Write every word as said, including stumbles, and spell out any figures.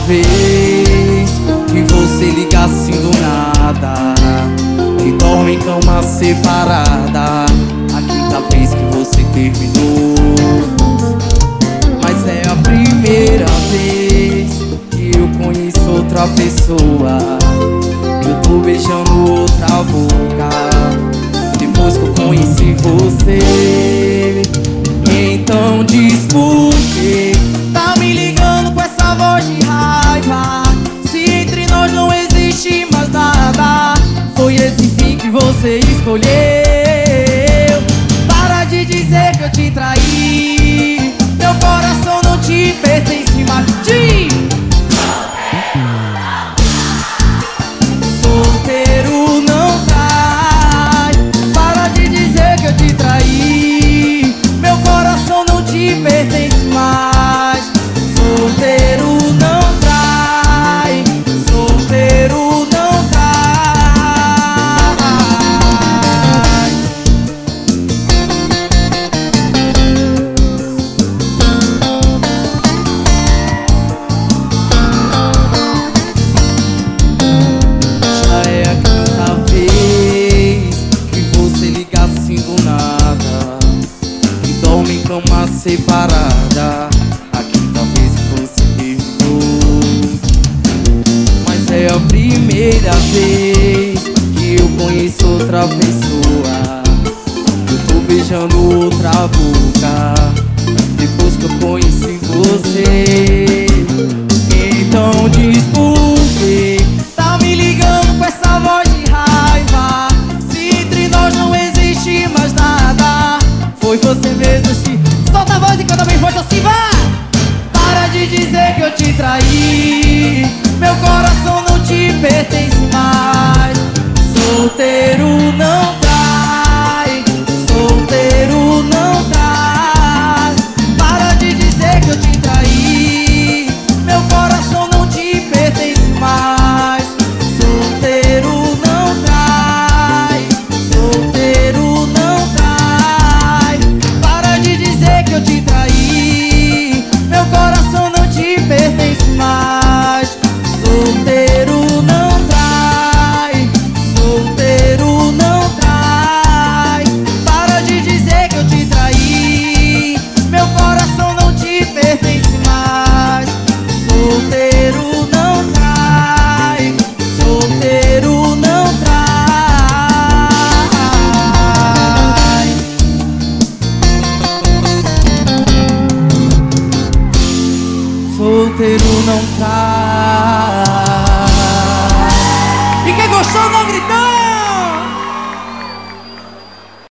vez que você liga assim do nada e dorme em cama separada. A quinta vez que você terminou. Mas é a primeira vez que eu conheço outra pessoa. Eu tô beijando outra boca depois que eu conheci você. Então diz por quê tá me ligando com essa voz de raiva, se entre nós não existe mais nada. Foi esse fim que você escolheu. Para de dizer que eu te traí, meu coração não te pertence mais. Solteiro não trai. Para de dizer que eu te traí, meu coração não te pertence mais. Solteiro não trai. Solteiro não trai. Já é a quinta vez que você liga assim do nada e dorme em cama separada. A quinta vez que você terminou. Mas é a primeira vez que eu conheço outra pessoa. Eu tô beijando outra boca depois que eu conheci você. Então diz por quê tá me ligando com essa voz de raiva, se entre nós não existe mais nada. Foi você mesmo que solta a voz e canta bem forte assim, vá! Para de dizer que eu te traí, meu coração não te pertence mais. Solteiro não trai. Solteiro não trai. Para de dizer que eu te traí, meu coração não te pertence mais. Solteiro não trai. Solteiro não trai. Para de dizer que eu te traí, meu coração não te pertence mais. Solteiro não trai. Solteiro não trai. Para de dizer que eu te traí, meu coração não te pertence mais. Solteiro não trai. Solteiro não trai. Solteiro não trai. E quem gostou não gritou?